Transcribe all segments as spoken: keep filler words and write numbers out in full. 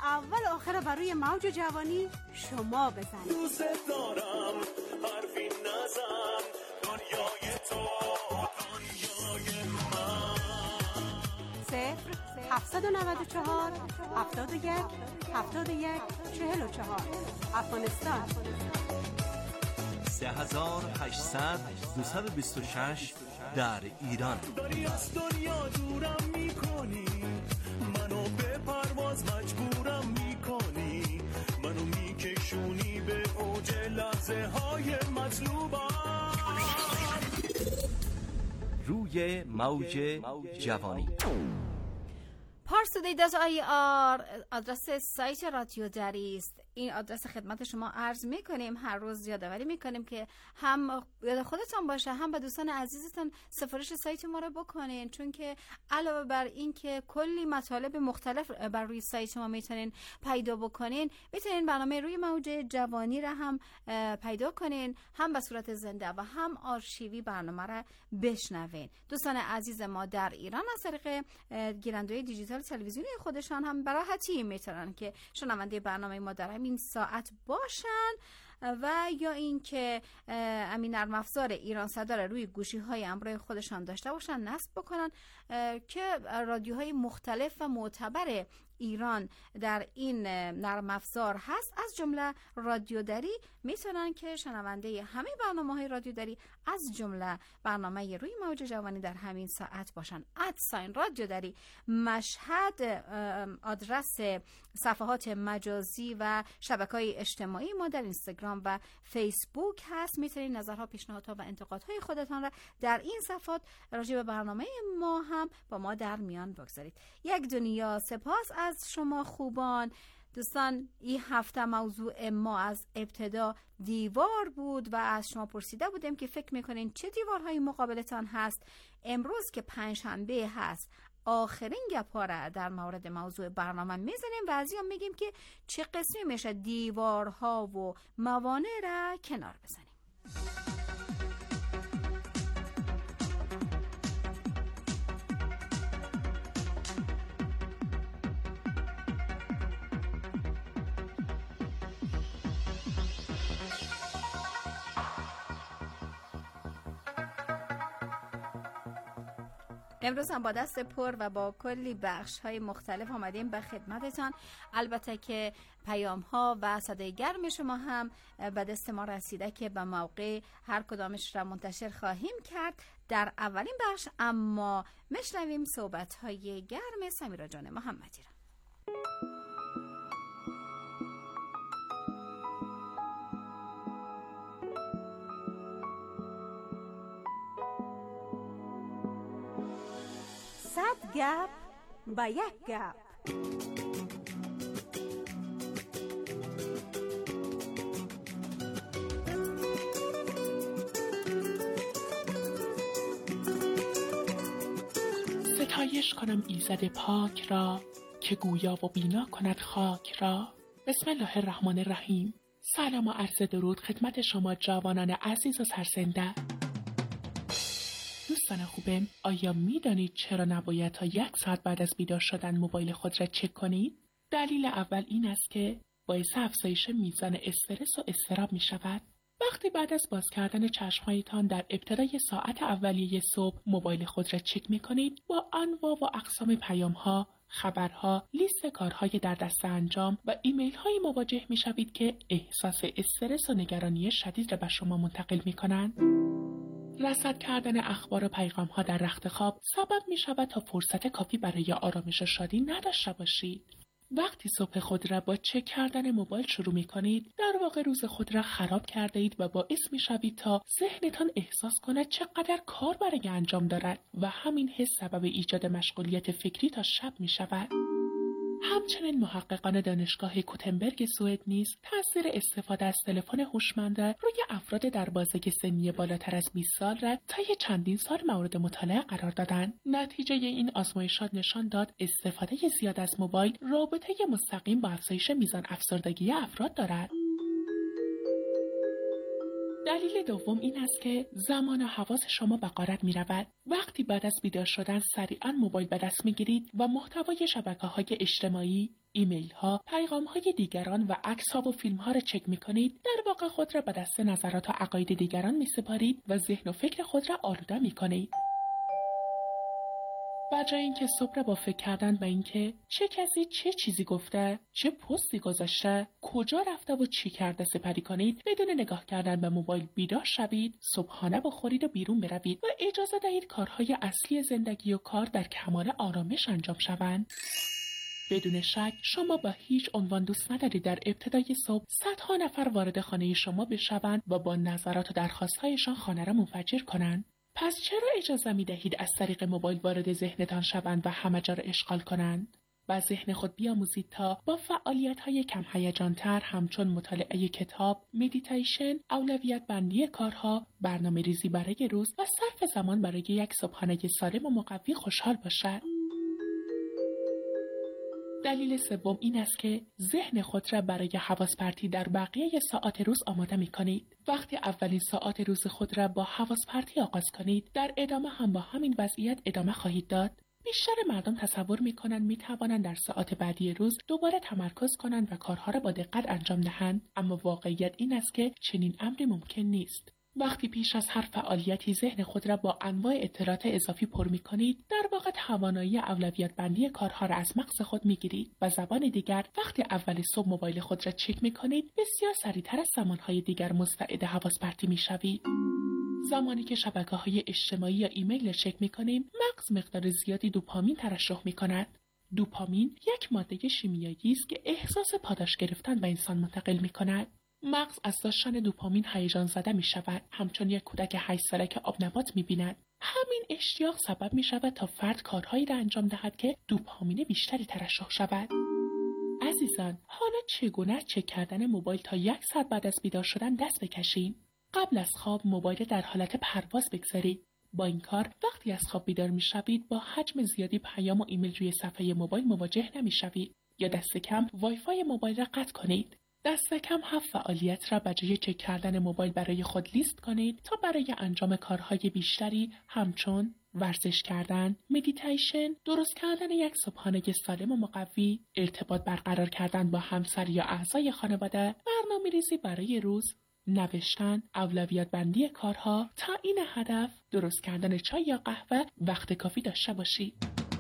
اول آخر بر روی موج جوانی شما بزنید. دوست دارم حرفی نزن، دنیای تو دنیای من. صفر هفتصد و نود و چهار هفتاد و یک هفتاد و یک چهل و چهار افغانستان. سه هزار و هشتصد دویست و بیست و شش در ایران. داری از دنیا دورم میکنی، منو به پرواز مجبورم میکنی، منو میکشونی به اوج لحظه های مطلوبم. روی موج جوانی. پارسودی دات آی آر آدرس سایت رادیو دری است. این آدرس خدمت شما عرض میکنیم. هر روز یادآوری میکنیم که هم یاد خودتان باشه، هم به دوستان عزیزتان سفارش سایت ما رو بکنین، چون که علاوه بر این که کلی مطالب مختلف بر روی سایت ما میتونین پیدا بکنین، میتونین برنامه روی موج جوانی را هم پیدا کنین، هم به صورت زنده و هم آرشیوی برنامه را بشنوین. دوستان عزیز ما در ایران از طریق گیرنده دیجیتال تلویزیونی خودشان هم به راحتی میتونن که شنونده برنامه ما در همین ساعت باشن، و یا این که امین نرم افزار ایران صدا را روی گوشی های همراه خودشان داشته باشن، نصب بکنن که رادیوهای مختلف و معتبر ایران در این نرم افزار هست، از جمله رادیو دری، میتونن که شنونده همه برنامه‌های رادیو دری از جمله برنامه روی موج جوانی در همین ساعت باشن. ادساین رادیو دری مشهد آدرس صفحات مجازی و شبکه‌های اجتماعی ما در اینستاگرام و فیسبوک هست. میتونید نظرها، پیشنهادها و انتقادهای خودتان را در این صفحات راجع به برنامه ما هم با ما در میان بگذارید. یک دنیا سپاس از شما خوبان. دوستان، این هفته موضوع ما از ابتدا دیوار بود و از شما پرسیده بودیم که فکر میکنین چه دیوارهای مقابلتان هست. امروز که پنجشنبه هست، آخرین گپ‌ها را در مورد موضوع برنامه میزنیم و از یا میگیم که چه قسمی میشه دیوارها و موانع را کنار بزنیم. امروز هم با دست پر و با کلی بخش های مختلف آمدیم به خدمتتان. البته که پیام ها و صدای گرم شما هم به دست ما رسیده که به موقع هر کدامش را منتشر خواهیم کرد در اولین بخش، اما میشنویم صحبت های گرم سمیرا جان محمدی را. صد گپ با یک گپ. ستایش کنم ایزد پاک را، که گویا و بینا کند خاک را. بسم الله الرحمن الرحیم. سلام و عرض درود خدمت شما جوانان عزیز و سرزنده. دوستان خوبم، آیا می دانید چرا نباید تا یک ساعت بعد از بیدار شدن موبایل خود را چک کنید؟ دلیل اول این است که باعث افزایش میزان استرس و اضطراب می شود. وقتی بعد از باز کردن چشمهایتان در ابتدای ساعت اولیه صبح موبایل خود را چک می کنید، با انواع و اقسام پیام ها، خبرها، لیست کارهای در دست انجام و ایمیل های مواجه می شوید که احساس استرس و نگرانی شدید را به شما منتقل می کنند. رصد کردن اخبار و پیغام ها در رخت خواب سبب می شود تا فرصت کافی برای آرامش و شادی نداشته باشید. وقتی صبح خود را با چک کردن موبایل شروع می کنید، در واقع روز خود را خراب کرده اید و باعث می شوید تا ذهنتان احساس کند چقدر کار برای انجام دارد و همین حس سبب ایجاد مشغولیت فکری تا شب می شود. همچنین محققان دانشگاه کوتنبرگ سوئد نیز تاثیر استفاده از تلفن هوشمند روی افراد در بازه سنی بالاتر از بیست سال را طی چندین سال مورد مطالعه قرار دادند. نتیجه این آزمایشات نشان داد استفاده زیاد از موبایل رابطه مستقیم با افزایش میزان افسردگی افراد دارد. دلیل دوم این است که زمان و حواس شما به غارت می رود. وقتی بعد از بیدار شدن سریعا موبایل به دست می گیرید و محتوای شبکه‌های اجتماعی، ایمیل ها، پیغام های دیگران و عکس ها و فیلم ها را چک می کنید، در واقع خود را به دست نظرات و عقاید دیگران می سپارید و ذهن و فکر خود را آلوده می کنید. و جای اینکه صبح را با فکر کردن به اینکه چه کسی چه چیزی گفته، چه پستی گذاشته، کجا رفته و چی کرده سپری کنید، بدون نگاه کردن به موبایل بیدار شوید، صبحانه بخورید و بیرون بروید و اجازه دهید کارهای اصلی زندگی و کار در کمال آرامش انجام شوند. بدون شک شما با هیچ عنوان دوست ندارید در ابتدای صبح صدها نفر وارد خانه شما بشوند و با نظرات و درخواست‌هایشان خانه را منفجر کنند. پس چرا اجازه می دهید از طریق موبایل وارد ذهنتان شوند و همه جا را اشغال کنند؟ و ذهن خود بیاموزید تا با فعالیت‌های کم هیجان‌تر همچون مطالعه کتاب، مدیتیشن، اولویت بندی کارها، برنامه ریزی برای روز و صرف زمان برای یک صبحانه سالم و مقوی خوشحال باشد. دلیل سوم این است که ذهن خود را برای حواس پرتی در بقیه ساعات روز آماده می کنید. وقتی اولین ساعات روز خود را با حواس پرتی آغاز کنید، در ادامه هم با همین وضعیت ادامه خواهید داد. بیشتر مردم تصور می کنند می توانند در ساعات بعدی روز دوباره تمرکز کنند و کارها را با دقت انجام دهند، اما واقعیت این است که چنین امری ممکن نیست. وقتی پیش از هر فعالیتی ذهن خود را با انواع اطلاعات اضافی پر می کنید، در واقع توانایی اولویت بندی کارها را از مغز خود می گیرید و زبان دیگر وقتی اول صبح موبایل خود را چک می کنید، بسیار سریعتر از زمانهای دیگر مستعد حواس پرتی می شوید. زمانی که شبکه‌های اجتماعی یا ایمیل را چک می کنیم، مغز مقدار زیادی دوپامین ترشح می کند. دوپامین یک ماده شیمیایی است که احساس پاداش گرفتن به انسان منتقل می کند. مغز از داشتن دوپامین هیجان زده می شود، همچون یک کودک هشت ساله که آب نبات می بیند. همین اشتیاق سبب می شود تا فرد کارهایی را انجام دهد که دوپامین بیشتری ترشح شود. عزیزان، حالا چگونه از چک کردن موبایل تا یک ساعت بعد از بیدار شدن دست بکشیم؟ قبل از خواب موبایل در حالت پرواز بگذارید. با این کار وقتی از خواب بیدار می شوید با حجم زیادی پیام و ایمیل روی صفحه موبایل مواجه نمی شوید یا دست کم وای فای موبایل را قطع کنید. دست کم هفت فعالیت را بجای چک کردن موبایل برای خود لیست کنید تا برای انجام کارهای بیشتری همچون ورزش کردن، مدیتیشن، درست کردن یک صبحانه سالم و مقوی، ارتباط برقرار کردن با همسر یا اعضای خانواده، برنامه‌ریزی برای روز، نوشتن، اولویت بندی کارها تا این هدف درست کردن چای یا قهوه وقت کافی داشته باشید.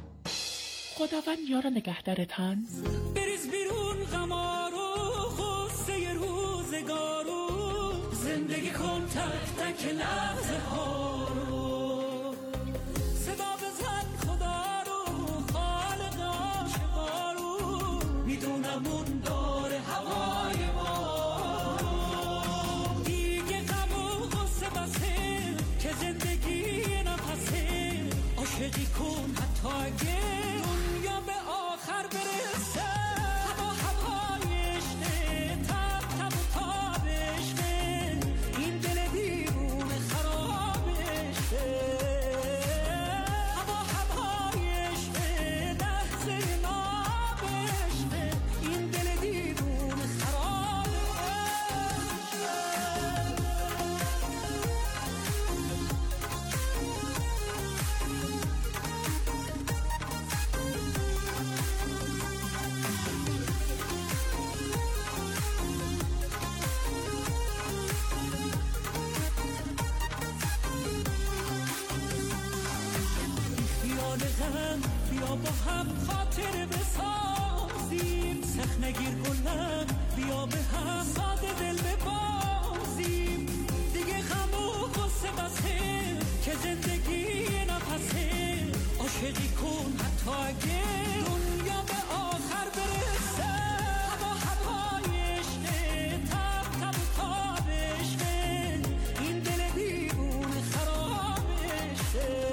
خداوند یار و نگهدارتان. بریز بیرون غمارو غصه روزگارو، زندگی کن تک تک لحظه ها رو، صدا بزن خدا رو خالق عاشقا رو، میدونم اون داره هوای ما رو، دیگه غم و غصه بسه که زندگی نفسه، عاشقی کن حتی اگه دنیا به آخر برسه، هوا هوایش نه، تب تب و تابش نه، این دل دیوونه خرابش نه، هوا هوایش نه، لحظه نابش نه، این دل دیوونه خرابش بیا با هم خاطر بسازیم، سخت نگیر گلم بیا به هم ساده دل ببازیم، دیگه غم و غصه بسه که زندگی نفسه، عاشقی کن حتی اگه دنیا به آخر برسه، هوا هوایش نه، تب تب و تابش نه، این دل دیوونه خرابش نه،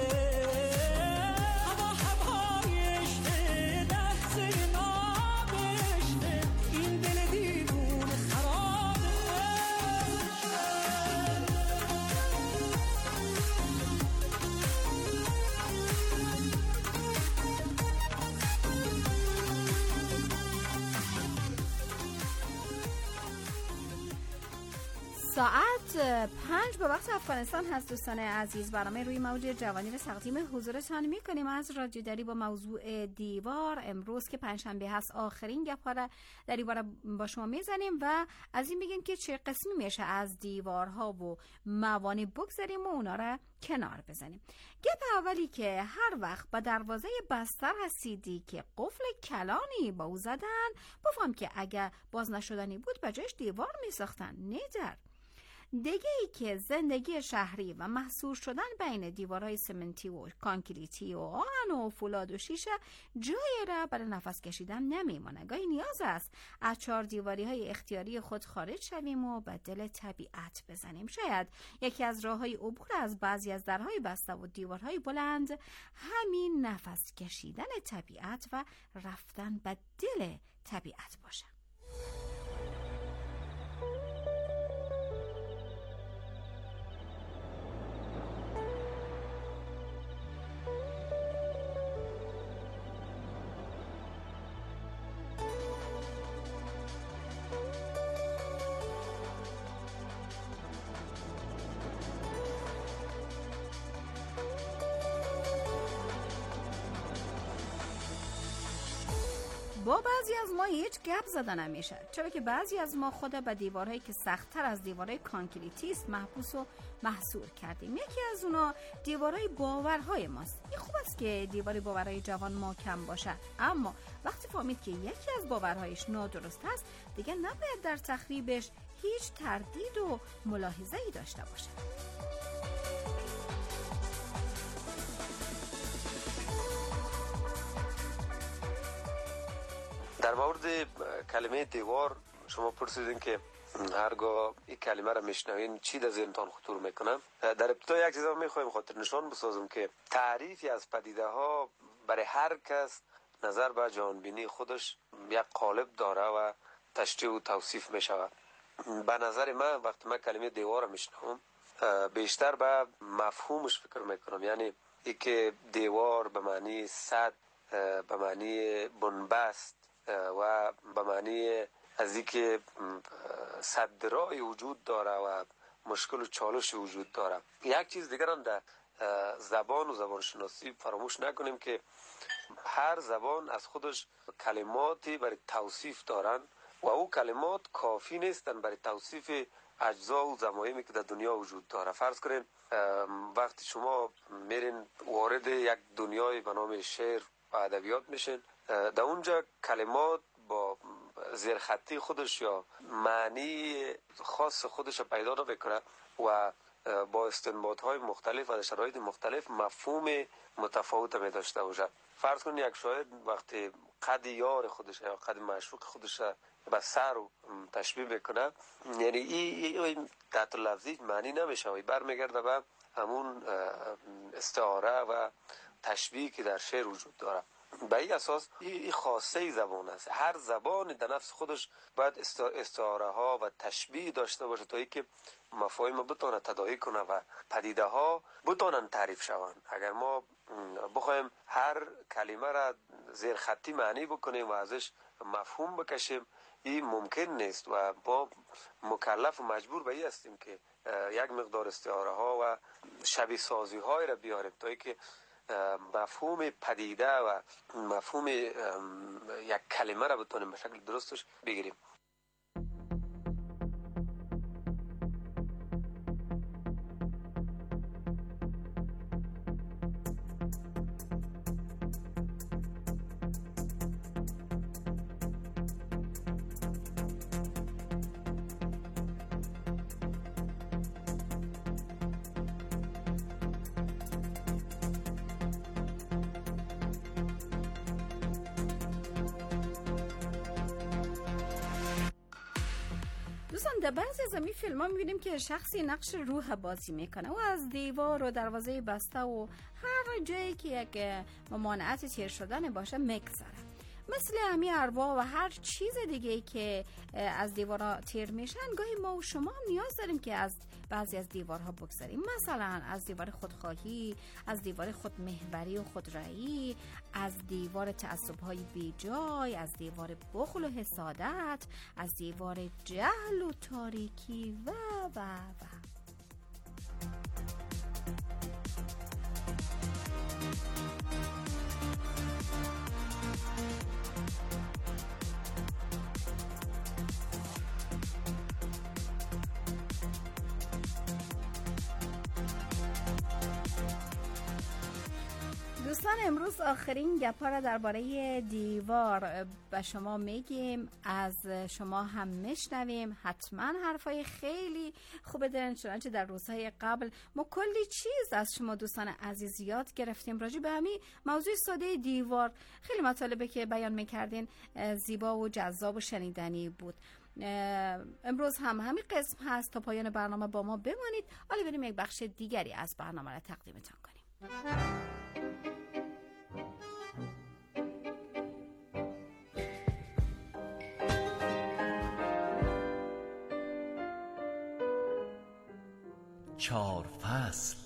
ساعت پنج به وقت افغانستان هست. دوستان عزیز، برنامه روی موج جوانی رو تقدیم حضورتان می‌کنیم از رادیو دری با موضوع دیوار. امروز که پنجشنبه هست آخرین گپ‌ها را در این باره با شما میزنیم و از این بگیم که چه قسمی میشه از دیوارها و موانع بگذاریم و اونا را کنار بزنیم. گپ اولی که هر وقت با دروازه بستر رسیدی که قفل کلانی با او زدن، بفهم که اگر باز نشدنی بود بجایش دیوار میساختن، نه در. دیگه ای که زندگی شهری و محصور شدن بین دیوارهای سمنتی و کانکریتی و آهن و فولاد و شیشه جایی را برای نفس کشیدن نمیمونه. گاهی نیاز است از چهار دیواری های اختیاری خود خارج شویم و به دل طبیعت بزنیم. شاید یکی از راههای عبور از بعضی از درهای بسته و دیوارهای بلند همین نفس کشیدن طبیعت و رفتن به دل طبیعت باشه. با بعضی از ما هیچ گپ زده نمیشه، چرا که بعضی از ما خود به دیوارهایی که سخت‌تر از دیوارهای کانکریتی است محبوس و محصور کردیم. یکی از اونا دیوارهای باورهای ماست. این خوب است که دیوار باورهای جوان محکم باشه، اما وقتی فهمید که یکی از باورهایش نادرست است، دیگه نباید در تخریبش هیچ تردید و ملاحظه‌ای داشته باشه. در مورد کلمه دیوار شما پرسیدین که هرگاه این کلمه را میشنوین چی در ذهنتان خطور میکنه. در ابتدا یک چیز رو میخوایم خاطر نشان بسازم که تعریفی از پدیده ها برای هر کس نظر به جهانبینی خودش یک قالب داره و تشریح و توصیف میشود. به نظر من وقتی من کلمه دیوار را میشنوم بیشتر به مفهومش فکر میکنم، یعنی ای که دیوار به معنی سد، به معنی بنبست و به معنی از اینکه صدرای وجود داره و مشکل و چالش وجود داره. یک چیز دیگر هم در زبان و زبان شناسی فراموش نکنیم که هر زبان از خودش کلماتی برای توصیف دارن و او کلمات کافی نیستن برای توصیف اجزا و ضمایمی که در دنیا وجود داره. فرض کنین وقتی شما میرین وارد یک دنیای به نام شعر و ادبیات میشین، در اونجا کلمات با زیرخطی خودش یا معنی خاص خودش پیدا نمیکنه و با استنباط‌های مختلف و در شرایط مختلف مفهوم متفاوت می داشته باشه. فرض کنید یک شاعر وقتی قد یار خودش یا قد معشوق خودش به سر و تشبیه میکنه، یعنی این این تحت لفظی معنی نمیشه و برمیگرده به همون استعاره و تشبیه که در شعر وجود داره. به این اساس این خاصه زبان است. هر زبان در نفس خودش باید استعاره ها و تشبیه داشته باشه تا اینکه مفاهیم بتونه تداعی کنه و پدیده ها بتونن تعریف شوند. اگر ما بخوایم هر کلمه را زیر خطی معنی بکنیم و ازش مفهوم بکشیم، این ممکن نیست و ما مکلف و مجبور به این هستیم که یک مقدار استعاره ها و شبیه سازی های را بیاریم تا اینکه مفهوم پدیده و مفهوم یک کلمه را بتونیم به شکل درستش بگیریم. دوستان در بعضی از این فیلم ها میبینیم که شخصی نقش روح بازی میکنه و از دیوار و دروازه بسته و هر جایی که یک ممانعت تیر شدن باشه میگذره. مثل همین ارواح و هر چیز دیگه ای که از دیوارها تیر میشن، گاهی ما و شما هم نیاز داریم که از بعضی از دیوارها بگذریم. مثلا از دیوار خودخواهی، از دیوار خودمحوری و خودرأیی، از دیوار تعصب‌های بیجای، از دیوار بخل و حسادت، از دیوار جهل و تاریکی و و و دوستان، امروز آخرین گپا را درباره دیوار به شما میگیم، از شما هم میشنویم. حتما حرفای خیلی خوبه دارن، چنانچه در روزهای قبل ما کلی چیز از شما دوستان عزیز یاد گرفتیم راجع به همین موضوع ساده دیوار. خیلی مطالبه که بیان میکردین زیبا و جذاب و شنیدنی بود. امروز هم همین قسم هست. تا پایان برنامه با ما بمانید. حالا بریم یک بخش دیگری از برنامه را تقدیمتان کنیم. چهار فصل.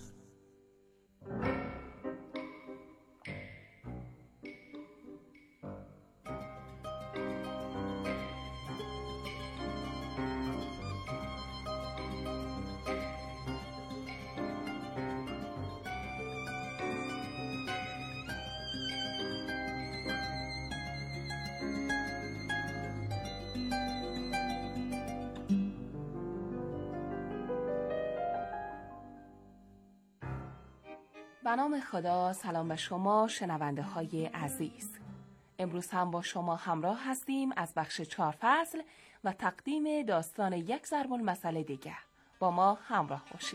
به نام خدا. سلام به شما شنونده های عزیز. امروز هم با شما همراه هستیم از بخش چهار فصل و تقدیم داستان یک ضرب المثل دیگه. با ما همراه باشید.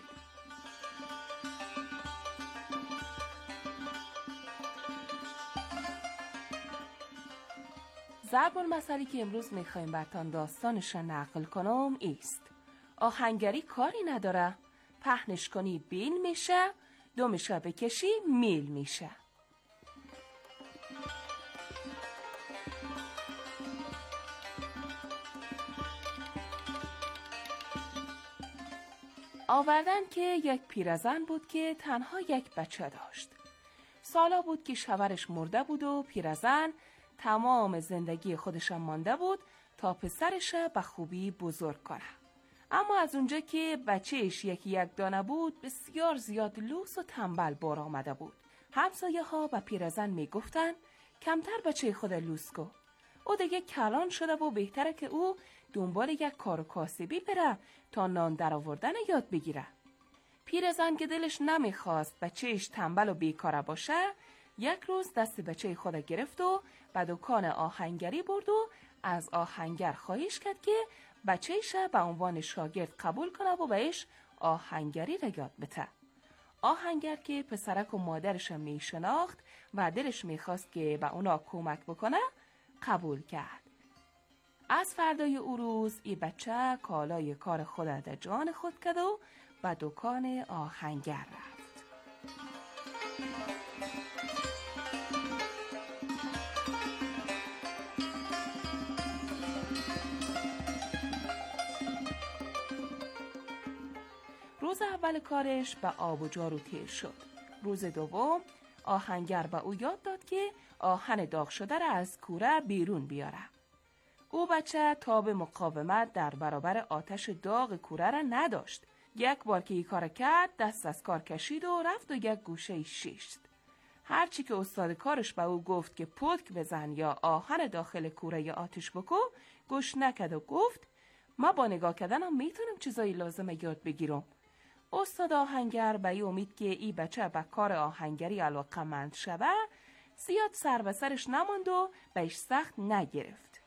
ضرب المثلی که امروز میخوایم براتون داستانش را نقل کنم ایست: آهنگری کاری نداره، پهنش کنی بیل میشه، دو میشه بکشی میل میشه. آوردن که یک پیرزن بود که تنها یک بچه داشت. سالا بود که شوهرش مرده بود و پیرزن تمام زندگی خودش مانده بود تا پسرش به خوبی بزرگ کنه. اما از اونجا که بچهش یکی یک دانه بود، بسیار زیاد لوس و تنبل بار آمده بود. همسایه ها به پیرزن می گفتن کمتر بچه خود لوس کو. او دیگه کلان شده و بهتره که او دنبال یک کار و کاسبی بره تا نان در آوردن یاد بگیره. پیرزن که دلش نمیخواست بچهش تنبل و بیکاره باشه، یک روز دست بچه خود گرفت و به دکان آهنگری برد و از آهنگر خواهش کرد که بچه‌ش به عنوان شاگرد قبول کنه و بهش آهنگری را یاد بده. آهنگر که پسرک و مادرش می شناخت و دلش میخواست که به اونا کمک بکنه قبول کرد. از فردای او روز ای بچه کالای کار خود در جان خود کرد و به دکان آهنگر رفت. روز اول کارش به آب و جارو تیر شد. روز دوم آهنگر به او یاد داد که آهن داغ شده را از کوره بیرون بیاره. او بچه تاب مقاومت در برابر آتش داغ کوره را نداشت. یک بار که این کار کرد دست از کار کشید و رفت و یک گوشه شیشت. هرچی که استاد کارش به او گفت که پتک بزن یا آهن داخل کوره آتش بکو، گوش نکرد و گفت ما با نگاه کردنم میتونم چیزایی لازمه یاد بگیرم. استاد آهنگر به امید که ای بچه به کار آهنگری علاقه‌مند شده، زیاد سر به سرش نماند و بهش سخت نگرفت.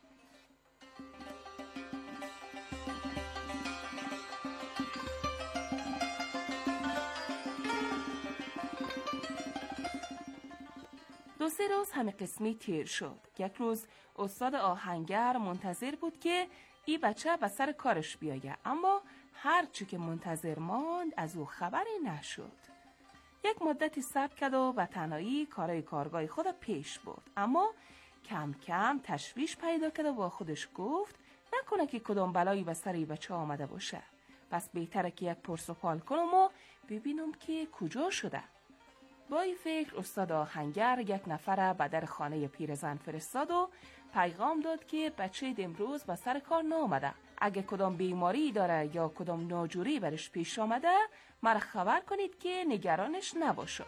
دو سه روز همه قسمی تیر شد. یک روز استاد آهنگر منتظر بود که ای بچه به سر کارش بیایه، اما هر چی که منتظر ماند از او خبری نشد. یک مدتی صبر کرد و به تنهایی کارای کارگاه خود پیش برد، اما کم کم تشویش پیدا کرد و با خودش گفت نکنه که کدام بلایی به سر بچه آمده باشه. پس بهتره که یک پرس و پال کنم و ببینم که کجا شده. با این فکر استاد آهنگر یک نفر به در خانه پیرزن فرستاد و پیغام داد که بچه امروز به سر کار نامده. اگه کدام بیماری داره یا کدام ناجوری برش پیش آمده مرا خبر کنید که نگرانش نباشه.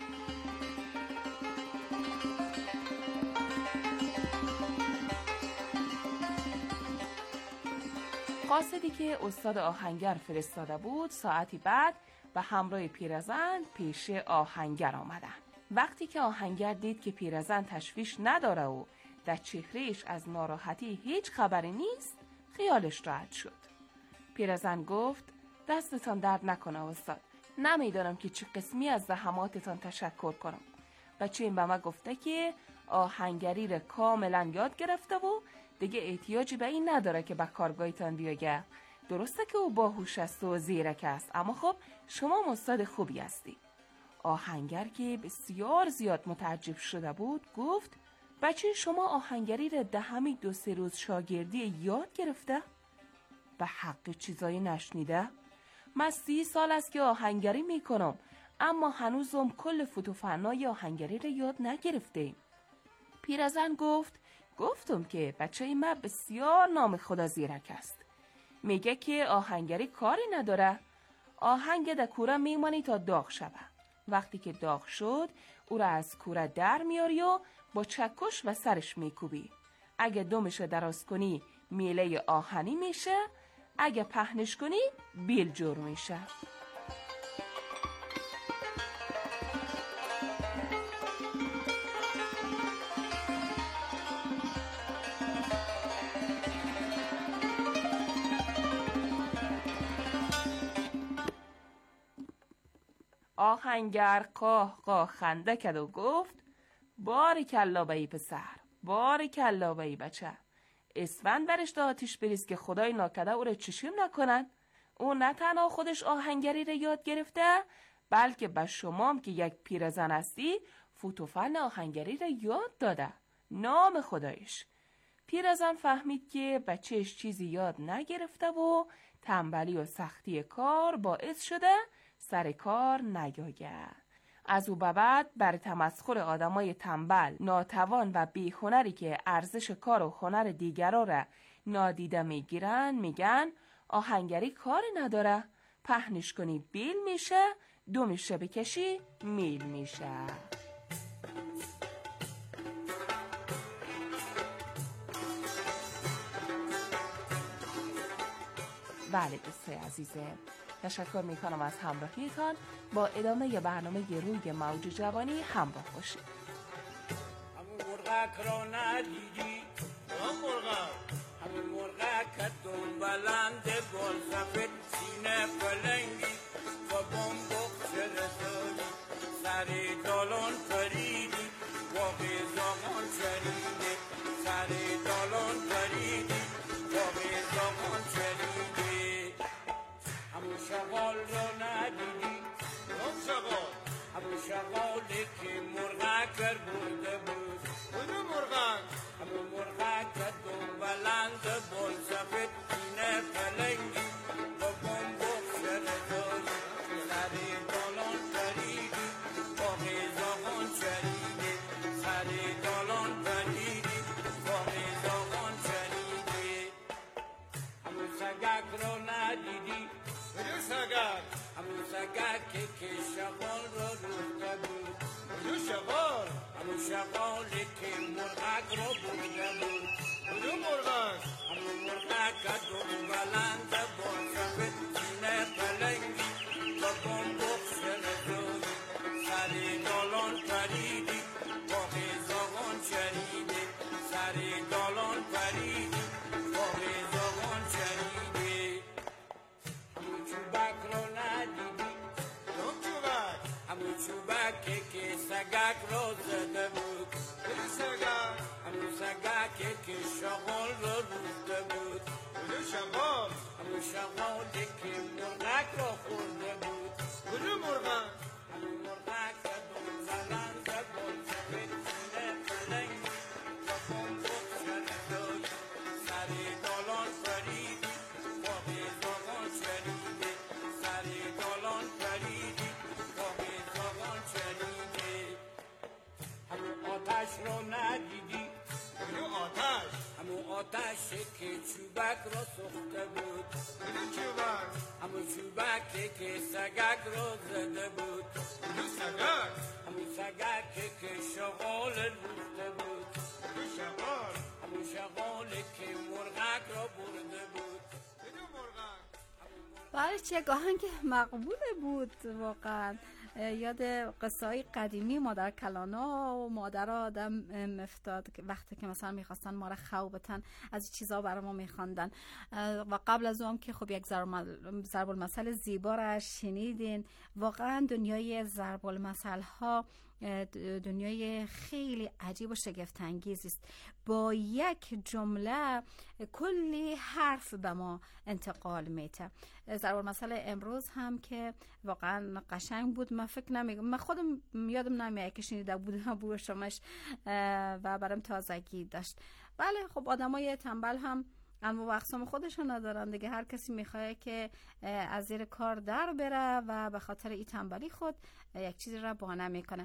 قاصدی که استاد آهنگر فرستاده بود ساعتی بعد و همراه پیرزن پیش آهنگر آمدن. وقتی که آهنگر دید که پیرزن تشویش نداره و در چهرهش از ناراحتی هیچ خبری نیست خیالش راحت شد. پیرزن گفت دستتان درد نکنه استاد، نمیدانم که چه قسمی از زحماتتان تشکر کنم. بچه این به من گفته که آهنگری را کاملا یاد گرفته و دیگه احتیاجی به این نداره که به کارگاهتان بیاگه. درسته که او باهوش است و زیرک است، اما خب شما استاد خوبی هستی. آهنگر که بسیار زیاد متعجب شده بود گفت بچه شما آهنگری را ده همین دو سه روز شاگردی یاد گرفته؟ به حق چیزایی نشنیده؟ من سی سال است که آهنگری میکنم اما هنوزم کل فتوفنای آهنگری را یاد نگرفتیم. پیرزن گفت گفتم که بچه من بسیار نام خدا زیرک است. میگه که آهنگری کاری نداره. آهنگ در کوره میمانی تا داغ شود. وقتی که داغ شد او را از کوره در میاری و با چکش و سرش میکوبی. اگه دمش دراز کنی میله آهنی میشه، اگه پهنش کنی بیل جور میشه. آهنگر قاه قاه خنده کرد و گفت باریکلا به ای پسر، باریکلا به ای بچه. اسفند برش دا آتیش بریز که خدای ناکده او را چشم نکنن. او نه تنها خودش آهنگری را یاد گرفته بلکه به شمام که یک پیرزن هستی فوتوفن آهنگری را یاد داده. نام خدایش. پیرزن فهمید که بچهش چیزی یاد نگرفته و تنبلی و سختی کار باعث شده سر کار نیایه. از او به بعد بر تمسخر آدمای تنبل، ناتوان و بی‌هنری که ارزش کار و هنر دیگران را نادیده میگیرن میگن آهنگری کاری نداره، پهنش کنی بیل میشه، دمش بکشی میل میشه. بله دوستای عزیزم، تشکر میکنم از همراهیتان. با ادامه برنامه روی موج جوانی همراه باشید. همون مرغک را ندیدی؟ همون مرغک همون مرغک دنبالند بال سفید سینه پلنگی و بمبک شرسانی سری دالان پریدی واقعی زمان چریدی سری دالان پریدی واقعی زمان چریدی. همون شغال را ندیدی؟ همون شغال همون شغالی که مرغک برده بود. کدوم مرغک؟ همون مرغک دنبالند بال سفید سینه پلنگی و بمبک شرسانی سری دالان پریدی واقعی زمان چریدی سری دالان پریدی واقعی زمان چریدی. همون سگک را ندیدی؟ کدوم سگک؟ همون سگکی که شغال را روخته بود. کدوم شغال؟ همون شغالی که مرغک را برده بود. کدوم مرغک؟ همون مرغک دنبالند بال سفید سینه پلنگی و بمبک شرسانی سری دالان پریدی واقعی زمان چریدی سری دالان پریدی واقعی زمان چریدی. همون چوبک را ندیدی؟ کدوم چوبک؟ همون چوبکی که سگک را زده بود. کدوم سگک؟ همون سگکی که شغال را روخته بود. کدوم شغال؟ همون شغالی که مرغک را خورده بود. کدوم مرغک؟ همون مرغک دنبالند بال سفید سینه پلنگی و آتش که چوبک را سوخته بود. اینو چوبک؟ همون چوبکی که سگک را زده بود. اینو سگک؟ همون سگکی که شغال لوخته بود. اینو شغال؟ همون شغالی که مرغک را برده بود. اینو مرغک؟ بله چه گاهنگ مقبول بود واقعا. یاد قصه های قدیمی مادر کلانا و مادر آدم مفتاد وقتی که مثلا میخواستن ما را خوابتن از این چیزها برای ما میخواندن. و قبل از اون که خب یک ضرب المثل زیبا را شنیدین. واقعا دنیای ضرب المثل ها دنیای خیلی عجیب و شگفت انگیزی است. با یک جمله کلی حرف به ما انتقال میده. ضرب المثل امروز هم که واقعا قشنگ بود. من فکر نمیگم، من خودم یادم نمیاد که شنیده بودم بو شماش و برام تازگی داشت. بله خب آدمای تنبل هم اما و اقسام خودشون ندارن دیگه. هر کسی میخواد که از زیر کار در بره و به خاطر این تنبلی خود یک چیزی را بهانه میکنه.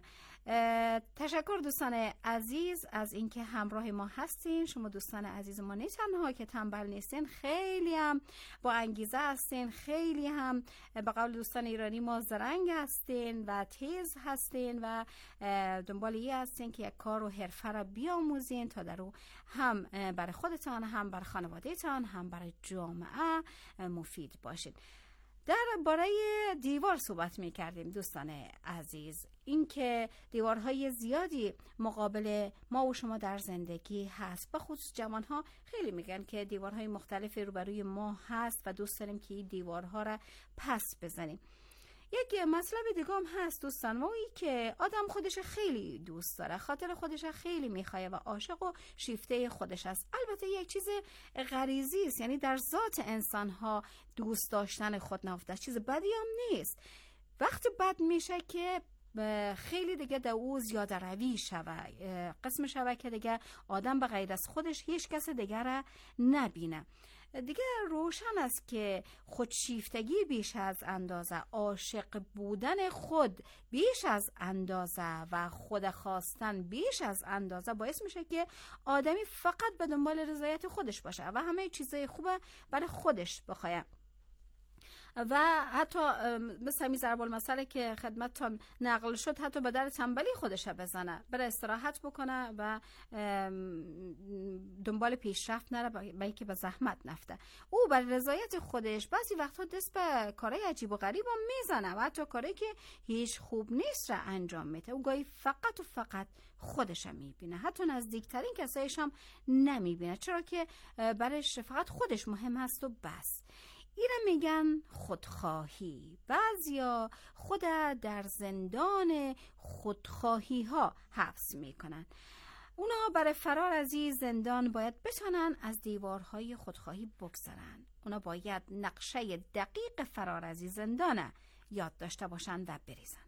تشکر دوستان عزیز از اینکه همراه ما هستین. شما دوستان عزیز ما نه تنها که تنبل نیستین، خیلی هم با انگیزه هستین، خیلی هم به قول دوستان ایرانی ما زرنگ هستین و تیز هستین و دنبال این هستین که یک کار و حرفه را بیاموزین تا در او هم برای خودتان، هم برای خانوادهتان، هم برای جامعه مفید باشید. در باره دیوار صحبت می کردیم دوستان عزیز. این که دیوارهای زیادی مقابل ما و شما در زندگی هست. به خصوص جوانها خیلی میگن که دیوارهای مختلفی روبروی ما هست و دوست داریم که این دیوارها را پس بزنیم. یک مطلب دیگه هم هست دوستان، و این که آدم خودش خیلی دوست داره، خاطر خودش خیلی میخواه و عاشق و شیفته خودش است. البته یک چیز غریزی است، یعنی در ذات انسان ها دوست داشتن خود نهفته، چیز بدی هم نیست. وقتی بد میشه که خیلی دیگه در او زیاده روی شوه، قسم شوه که دیگه آدم به غیر از خودش هیچ کس دیگه را نبینه. دیگه روشن است که خودشیفتگی بیش از اندازه، عاشق بودن خود بیش از اندازه و خود خواستن بیش از اندازه باعث میشه که آدمی فقط به دنبال رضایت خودش باشه و همه چیزای خوبه برای خودش بخواه. و حتی مثل همین ضرب المثل که خدمتتان نقل شد، حتی به در تنبلی خودش بزنه، بره استراحت بکنه و دنبال پیشرفت نره، به اینکه به زحمت نفته. او برای رضایت خودش بعضی وقتا دست به کارهای عجیب و غریب هم میزنه و حتی کاری که هیچ خوب نیست را انجام میده. او گاهی فقط و فقط خودش میبینه، حتی نزدیکترین کسایش هم نمیبینه، چرا که برایش فقط خودش مهم هست و بس. اینا میگن خودخواهی. بعضیا خود در زندان خودخواهی ها حبس میکنن. اونا برای فرار از این زندان باید بتونن از دیوارهای خودخواهی بگذرن. اونا باید نقشه دقیق فرار از این زندان یاد داشته باشن و بریزن.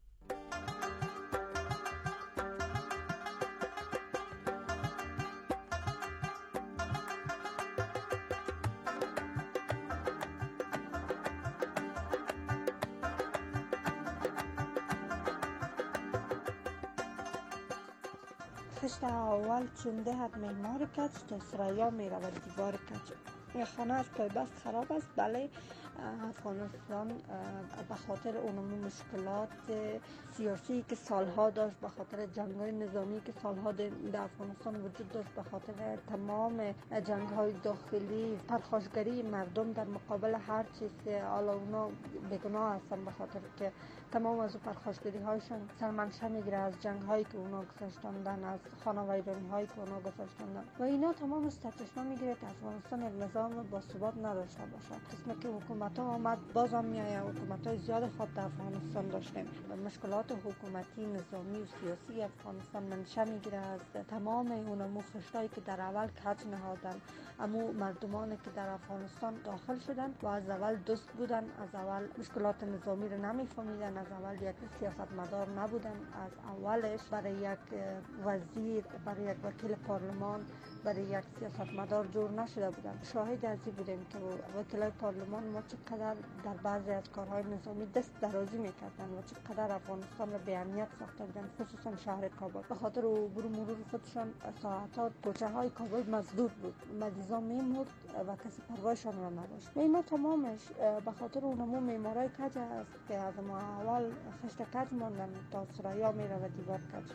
خشت اول چون دهد معمار کج، تا سرایا می رود دیوار کج. این خانه از پیوست خراب است. بله افغانستان به خاطر اونمو مشکلات سیاسی که سالها داشت، به خاطر جنگ‌های نظامی که سالها در افغانستان وجود داشت، به خاطر تمام جنگ‌های داخلی، پرخاشگری مردم در مقابل هر چیز که حالا اونا بیگناه هستن، به خاطر که تمام از پرخاشگری هایشان سرمنشه میگیره از جنگ‌هایی که اونا گذاشتندن، از خانوادگی‌هایی که اونا گذاشتندن و اینا تمام استثنا میگیره که افغانستان یک نظام با ثبات نداشته باشه. قسمی که حکومت ها آمد بازم میایه، حکومت های زیاد خود در افغانستان داشتیم. مشکلات حکومتی، نظامی و سیاسی افغانستان منشأ میگیره از تمام اونمو خشتایی که در اول کج نهادن، امو مردمانی که در افغانستان داخل شدن و از اول دوست بودن، از اول مشکلات نظامی رو نمیفهمیدن، از اول یک سیاستمدار نبودن، از اولش برای یک وزیر، برای یک وکیل پارلمان برای یک سیاستمدار جور نشده بودن. شاهد از این بودیم که وکلای پارلمان ما چقدر در بعضی از کارهای نظامی دست درازی میکردن و چقدر افغانستان را به امنیت ساخته بودن، خصوصا شهر کابل. به خاطر عبور مرور خودشان ساعتها کوچه های کابل مسدود بود، مریضا میمرد و کسی پروایشان را نداشت. اینا تمامش به خاطر اونمو معمارای کج است که از ما اول خشت کج ماندن تا سرایا میره و دیوار کج.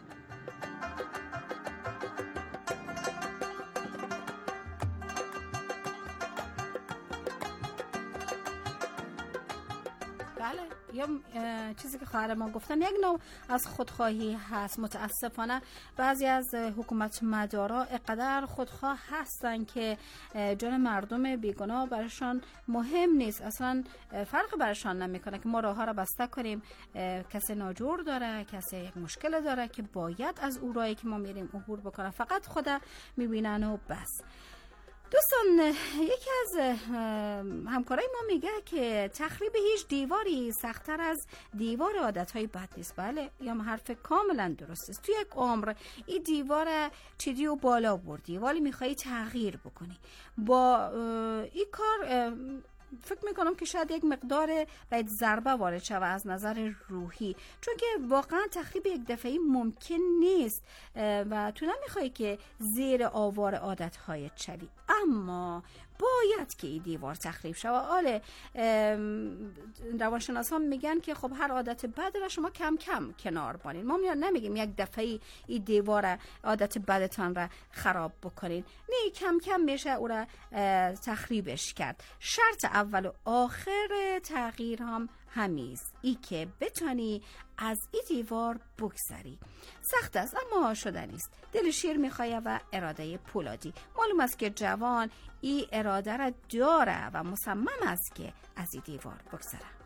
بله، یا چیزی که خواهر ما گفتن یک نوع از خودخواهی هست. متاسفانه بعضی از حکومت مدارا اقدر خودخواه هستن که جان مردم بیگناه برشان مهم نیست، اصلا فرق برشان نمیکنه که ما راه ها را بسته کنیم، کسی ناجور داره، کسی یک مشکل داره که باید از اون راهی که ما میریم عبور بکنه، فقط خدا میبینن و بس. دوستان، یکی از همکارای ما میگه که تخریب هیچ دیواری سخت‌تر از دیوار عادت‌های بد نیست. بله، یا حرف کاملا درست است. توی یک عمر این دیوار چیدی و بالا بردی، ولی میخوایی تغییر بکنی. با این کار فکر میکنم که شاید یک مقدار باید ضربه وارد شود از نظر روحی، چون که واقعا تخریب یک دفعی ممکن نیست و تو نمیخوای که زیر آوار عادت‌هایت شوی، اما باید که این دیوار تخریب شود. آله روانشناسان میگن که خب هر عادت بد را شما کم کم کنار بانید. ما نمیگیم یک دفعه این دیوار عادت بدتان را خراب بکنید، نه، کم کم میشه او را تخریبش کرد. شرط اول و آخر تغییر هم همیز ای که بتانی از این دیوار بگذری. سخت است اما شدنی است. دل شیر میخواه و اراده پولادی. معلوم است که جوان این اراده را داره و مصمم است که از این دیوار بگذره.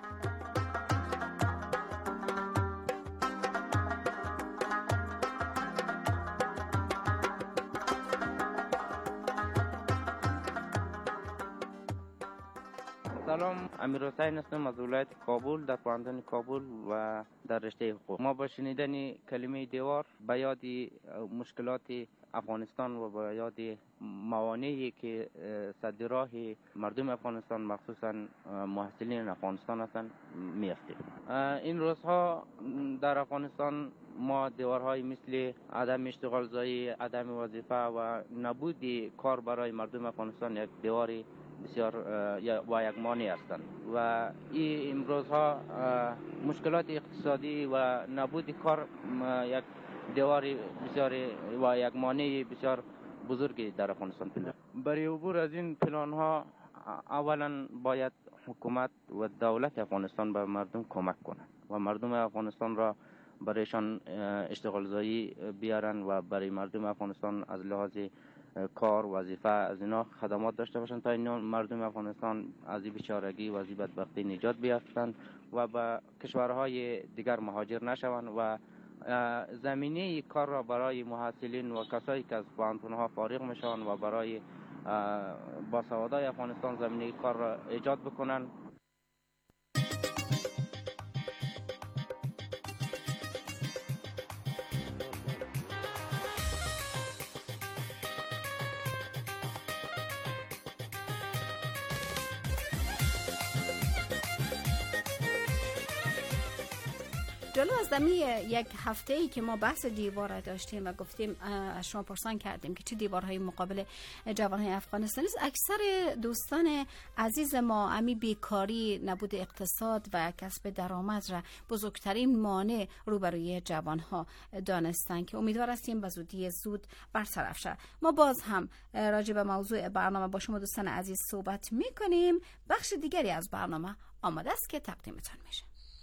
سلام، امیرحسین هستم از ولایت کابل، در پوهنتون کابل و در رشته حقوق. ما با شنیدن کلمه دیوار به یاد مشکلات افغانستان و به یاد موانعی که سد راه مردم افغانستان مخصوصا محصلین افغانستان هستند میافتیم. این روزها در افغانستان ما دیوارهای مثل عدم اشتغال زایی، عدم وظیفه و نبود کار برای مردم افغانستان یک دیواری بسیار و یک مانع هستند و این امروزها مشکلات اقتصادی و نبود کار یک دیواری بسیار و یک مانع بسیار بزرگی در افغانستان پیدا. برای عبور از این پلان ها اولا باید حکومت و دولت افغانستان به مردم کمک کنند و مردم افغانستان را برایشان اشتغال زایی بیارن و برای مردم افغانستان از لحاظ کار، وظیفه، از اینا خدمات داشته باشند تا این مردم افغانستان از این بیچارگی و از این بدبختی نجات بیافتند و به کشورهای دیگر مهاجر نشوند و زمینه کار را برای محصلین و کسایی که از پوهنتون‌ها فارغ میشوند و برای باسوادای افغانستان زمینه کار را ایجاد بکنند. جلو از دمی یک هفته ای که ما بحث دیوار داشتیم و گفتیم از شما پرسان کردیم که چه دیوارهای مقابل جوانهای افغانستانی است، اکثر دوستان عزیز ما امی بیکاری، نبود اقتصاد و کسب درآمد را بزرگترین مانع روبروی جوانها دانستن که امیدوار هستیم به زودی زود برطرف شود. ما باز هم راجع به موضوع برنامه با شما دوستان عزیز صحبت میکنیم. بخش دیگری از برنامه آماده است که تقدیمتان میشه.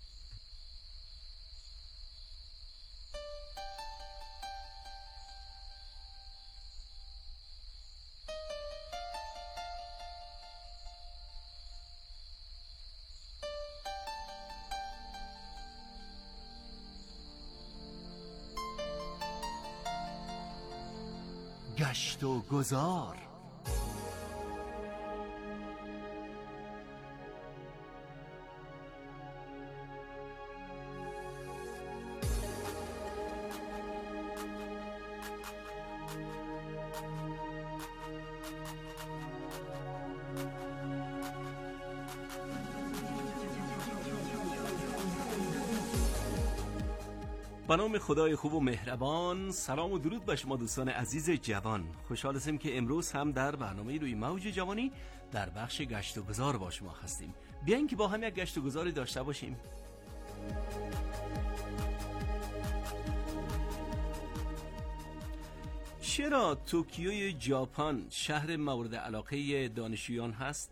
گشت و گذار. به نام خدای خوب و مهربان. سلام و درود به شما دوستان عزیز جوان. خوشحال هستیم که امروز هم در برنامه روی موج جوانی در بخش گشت و گذار با شما هستیم. بیاین که با هم یک گشت و گذاری داشته باشیم. چرا توکیوی ژاپن شهر مورد علاقه دانشجویان هست؟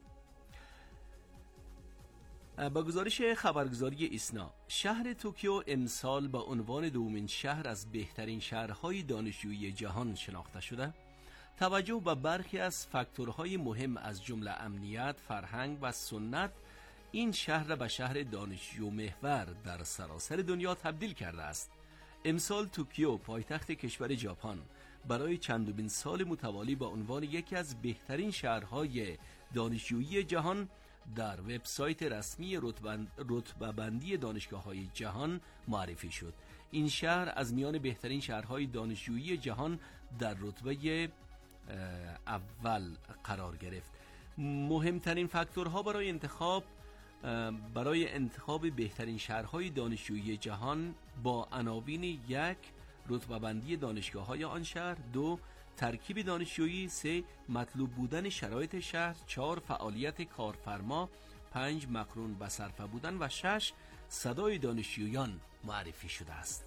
با گزارش خبرگزاری ایسنا، شهر توکیو امسال با عنوان دومین شهر از بهترین شهرهای دانشجویی جهان شناخته شده. توجه به برخی از فاکتورهای مهم از جمله امنیت، فرهنگ و سنت این شهر را به شهر دانشجو محور در سراسر دنیا تبدیل کرده است. امسال توکیو پایتخت کشور ژاپن برای چندمین سال متوالی با عنوان یکی از بهترین شهرهای دانشجویی جهان در وبسایت رسمی رتبه بندی دانشگاه‌های جهان معرفی شد. این شهر از میان بهترین شهرهای دانشجویی جهان در رتبه اول قرار گرفت. مهمترین فاکتورها برای انتخاب برای انتخاب بهترین شهرهای دانشجویی جهان با عناوین: یک، رتبه بندی دانشگاه‌های آن شهر، دو، ترکیب دانشجویی، سه، مطلوب بودن شرایط شهر، چهار، فعالیت کارفرما، پنج، مقرون به صرفه بودن و شش، صدای دانشجویان معرفی شده است.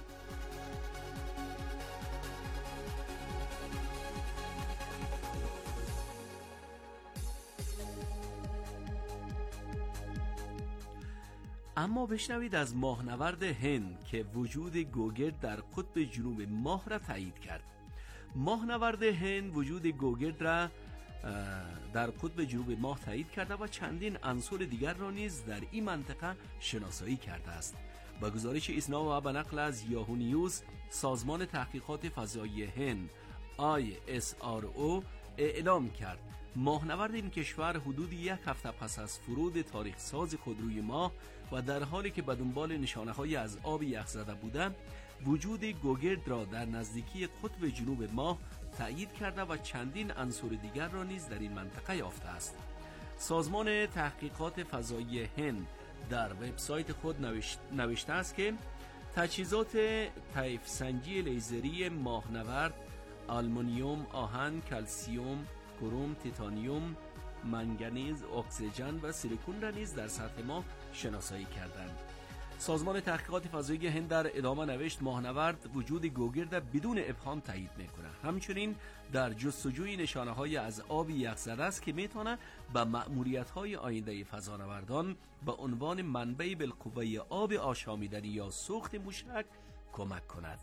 اما بشنوید از ماهنورد هند که وجود گوگرد در قطب جنوب ماه را تایید کرد. ماهنورد هند وجود گوگرد را در قطب جنوب ماه تایید کرده و چندین عنصر دیگر را نیز در این منطقه شناسایی کرده است. با گزارش ایسنا و به نقل از یاهو نیوز، سازمان تحقیقات فضایی هند آی اس آر او اعلام کرد ماهنورد این کشور حدود یک هفته پس از فرود تاریخ ساز خود روی ماه و در حالی که به دنبال نشانه‌های از آب یخزده بوده، وجود گوگرد را در نزدیکی قطب جنوب ماه تأیید کرده و چندین عنصر دیگر را نیز در این منطقه یافته است. سازمان تحقیقات فضایی هند در وبسایت خود نوشت نوشته است که تجهیزات طیف سنجی لیزری ماهنورد آلومینیوم، آهن، کلسیم، کروم، تیتانیوم، منگنیز، اکسیژن و سیلیکون را نیز در سطح ماه شناسایی کردند. سازمان تحقیقات فضایی هند در ادامه نوشت ماهنورد وجود گوگرد بدون ابهام تایید میکنه. همچنین در جستجوی نشانه‌های از آب یخزده است که میتونه به مأموریت‌های آینده فضانوردان به عنوان منبع بالقوه آب آشامیدنی یا سوخت موشک کمک کند.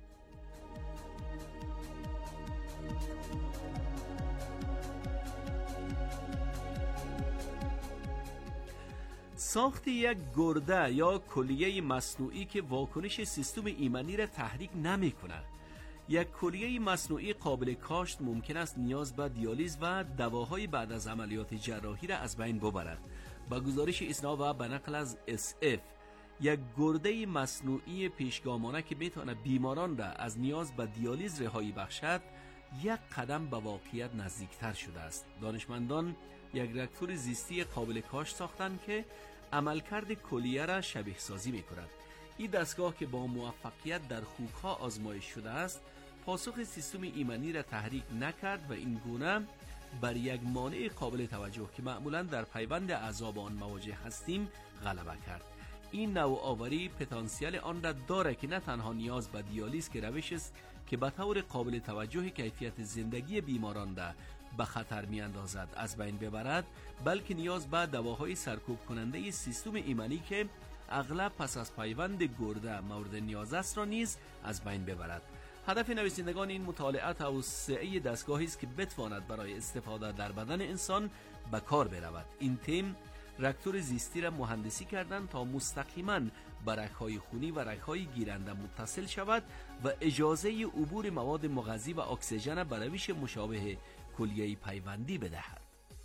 ساخت یک گرده یا کلیه مصنوعی که واکنش سیستم ایمنی را تحریک نمی کند. یک کلیه مصنوعی قابل کاشت ممکن است نیاز به دیالیز و دواهای بعد از عملیات جراحی را از بین ببرد. با گزارش ایسنا و به نقل از اس اف، یک گرده مصنوعی پیشگامانه که میتونه بیماران را از نیاز به دیالیز رهایی بخشد، یک قدم به واقعیت نزدیکتر شده است. دانشمندان یک راکتور زیستی قابل کاشت ساختند که عملکرد کلیه را شبیه سازی می کند. این دستگاه که با موفقیت در خوک‌ها آزمایش شده است، پاسخ سیستم ایمنی را تحریک نکرد و این گونه بر یک مانع قابل توجه که معمولاً در پیوند اعضا آن مواجه هستیم غلبه کرد. این نوآوری پتانسیل آن را دارد که نه تنها نیاز به دیالیز که روش است که به طور قابل توجه کیفیت زندگی بیماران را به خطر می اندازد از بین ببرد، بلکه نیاز به دواهای سرکوب کننده سیستم ایمنی که اغلب پس از پیوند گرده مورد نیاز است را نیز از بین ببرد. هدف نویسندگان این مطالعه توسعه دستگاهی است که بتواند برای استفاده در بدن انسان به کار برود. این تیم راکتور زیستی را مهندسی کردند تا مستقیما به رگ‌های خونی و رگ‌های گیرنده متصل شود و اجازه عبور مواد مغذی و اکسیژن به روش مشابه کلیه پیوندی بدهد.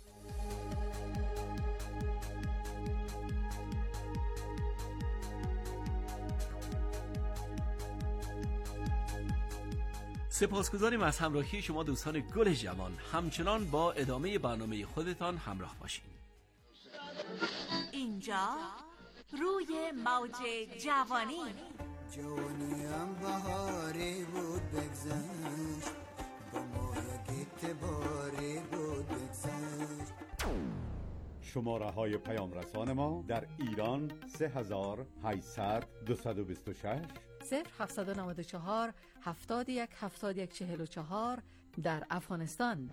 سپاسگزاریم از همراهی شما دوستان گل جوان. همچنان با ادامه برنامه خودتان همراه باشین. اینجا روی موج جوانی جوانیم بهاری بود بگذشت با ما یک اعتباری بود بگذشت. شماره های پیام رسان ما در ایران سه هزار و هشتصد دویست و بیست و شش، صفر هفتصد و نود و چهار هفتاد و یک هفتاد و یک چهل و چهار در افغانستان.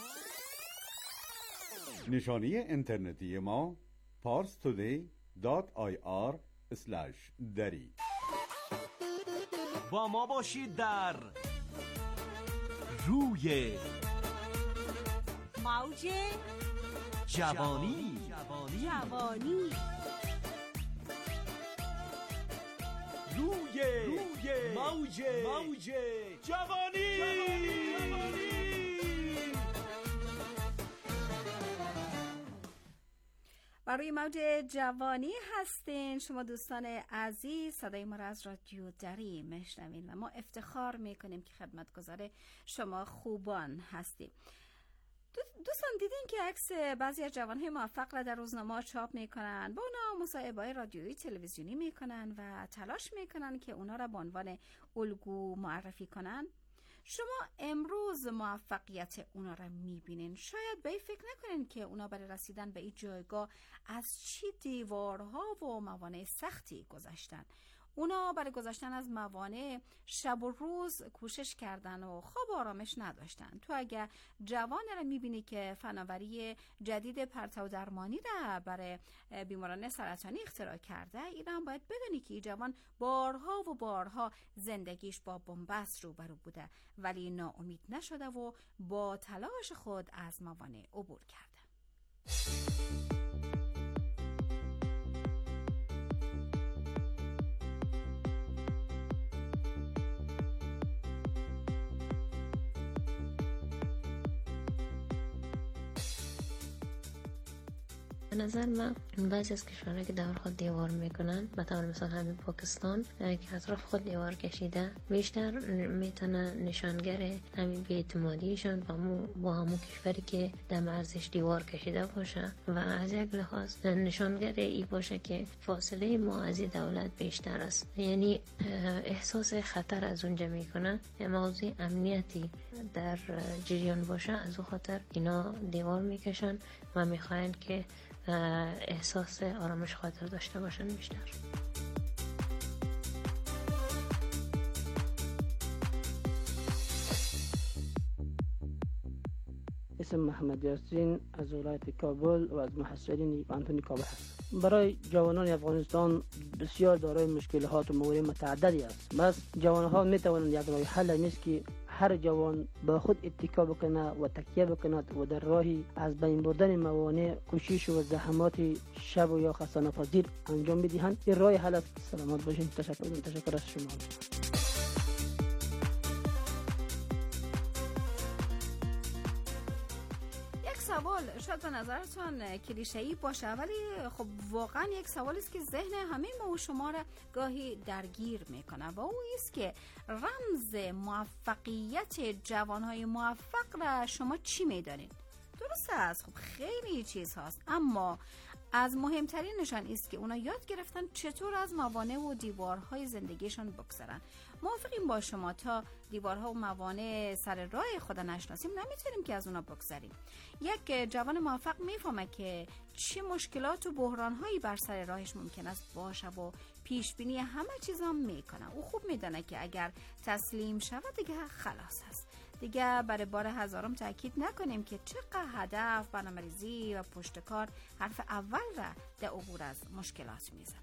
نشانی اینترنتی ما پارس تودی دات آی آر اسلش دری. با ما باشید در روی موج جوانی. جوانی روی روی موج موج جوانی, جوانی. برای موج جوانی هستین شما دوستان عزیز. صدای ما را از رادیو دری میشنوین و ما افتخار میکنیم که خدمتگزار شما خوبان هستیم. دوستان دیدین که عکس بعضی از جوانهای موفق را در روزنامه چاپ میکنن، با اونا مصاحبه‌های رادیویی تلویزیونی میکنن و تلاش میکنن که اونا را به عنوان الگو معرفی کنن. شما امروز موفقیت اونا را میبینین، شاید به این فکر نکنین که اونا برای رسیدن به این جایگاه از چی دیوارها و موانع سختی گذشتن. اونا برای گذشتن از موانع شب و روز کوشش کردن و خواب و آرامش نداشتن. تو اگه جوان را میبینی که فناوری جدید پرتو درمانی را برای بیماران سرطانی اختراع کرده، اینا هم باید بدونی که این جوان بارها و بارها زندگیش با بنبست روبرو بوده ولی ناامید نشده و با تلاش خود از موانع عبور کرده. به نظر من بعضی از کشورها که دور خود دیوار میکنن، به طور مثال همین پاکستان که اطراف خود دیوار کشیده، بیشتر میتونه نشانگر همین بی‌اعتمادیشان با همون با همون کشوری که در مرزش دیوار کشیده باشه و از یک لحاظ نشانگر ای باشه که فاصله ما از دولت بیشتر است. یعنی احساس خطر از اونجا میکنه، موضوع امنیتی در جریان باشه، از اون خاطر اینا دیوار میکشن و میخواین که احساس آرامش خاطر داشته باشن بیشتر. اسم محمد یاسین از ولایت کابل و از محصلین پانتون کابل هست. برای جوانان افغانستان بسیار دارای مشکلات و موارد متعددی است. بس جوانها می توانند یک راه حل نیست که هر جوان با خود اتکا بکنه و تکیه بکند و در راهی از بین بردن موانع کوشش و زحمات شب و یا خستانه پذیر انجام بدهند. این راه حل است. سلامت باشین. تشکر تشکر از شما. سوال شاید به نظرتون کلیشه‌ای باشه ولی خب واقعا یک سوالی است که ذهن همه ما و شما را گاهی درگیر میکنه و او است که رمز موفقیت جوانهای موفق را شما چی میدانید؟ درست است، خب خیلی چیز هست، اما از مهمترین نشان است که اونا یاد گرفتن چطور از موانع و دیوارهای زندگیشان بگذرن. موافقیم با شما، تا دیوارها و موانع سر راه خود نشناسیم نمیتونیم که از اونا بگذریم. یک جوان موفق میفهمه که چه مشکلات و بحرانهایی بر سر راهش ممکن است باشه و پیش بینی همه چیزا میکنه. او خوب میدونه که اگر تسلیم شود دیگه خلاص است. دیگه برای بار هزارم تاکید نکنیم که چقدر هدف، برنامه‌ریزی و پشتکار حرف اول را در عبور از مشکلات میزنه.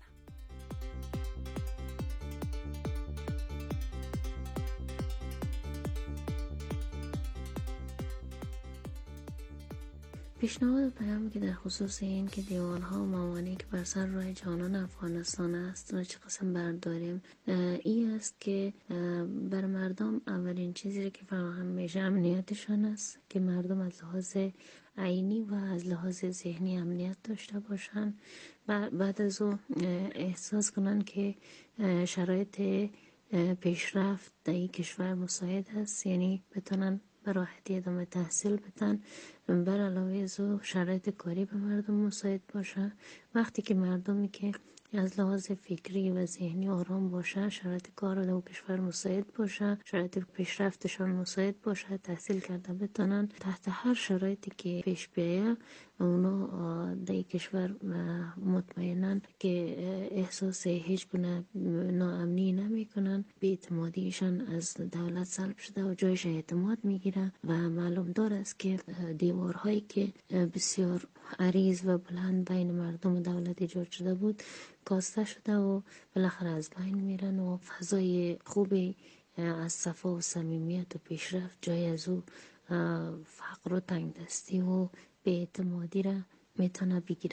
پیشنهاد پیام که در خصوص این که دیوارها و موانعی که بر سر راه جوانان افغانستان است و چه قسم برداریم، این است که بر مردم اولین چیزی که فراهم میشه امنیتشان است، که مردم از لحاظ عینی و از لحاظ ذهنی امنیت داشته باشن. بعد از او احساس کنن که شرایط پیشرفت در این کشور مساعد است، یعنی بتونن به راحتی ادامه تحصیل بدن. بر علاوه از او شرایط کاری به مردم مساعد باشه. وقتی که مردمی که از لحاظ فکری و ذهنی آرام باشن، شرایط کار در اون کشور مساعد باشن، شرایط پیشرفتشان مساعد باشه، تحصیل کرده بتونن تحت هر شرایطی که پیش بیایه اونا در کشور مطمئنن که احساس هیچ گونه ناامنی نمی کنن، بی‌اعتمادیشان از دولت سلب شده و جایش اعتماد میگیرن و معلوم دار است که دیوارهایی که بسیار عریض و بلند بین مردم و دولت ایجاد شده بود کاسته شده و بالاخره از بین میرن و فضای خوبی از صفا و صمیمیت و پیشرفت جای از او فقر و تنگدستی و بی‌اعتمادی را میتونه بگیره.